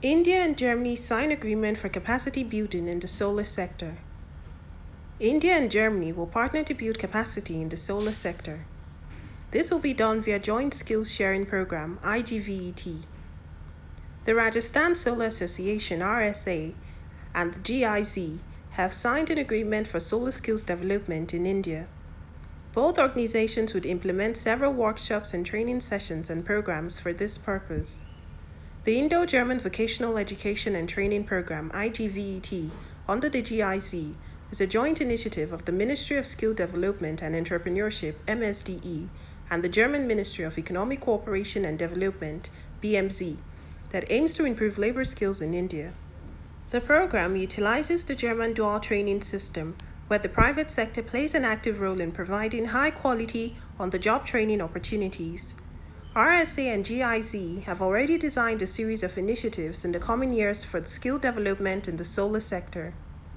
India and Germany sign agreement for capacity building in the solar sector. India and Germany will partner to build capacity in the solar sector. This will be done via Joint Skills Sharing Program, IGVET. The Rajasthan Solar Association, RSA, and the GIZ have signed an agreement for solar skills development in India. Both organizations would implement several workshops and training sessions and programs for this purpose. The Indo-German Vocational Education and Training Program, IGVET, under the GIZ, is a joint initiative of the Ministry of Skill Development and Entrepreneurship, MSDE, and the German Ministry of Economic Cooperation and Development, BMZ, that aims to improve labor skills in India. The program utilizes the German dual training system, where the private sector plays an active role in providing high-quality, on-the-job training opportunities. RSA and GIZ have already designed a series of initiatives in the coming years for skill development in the solar sector.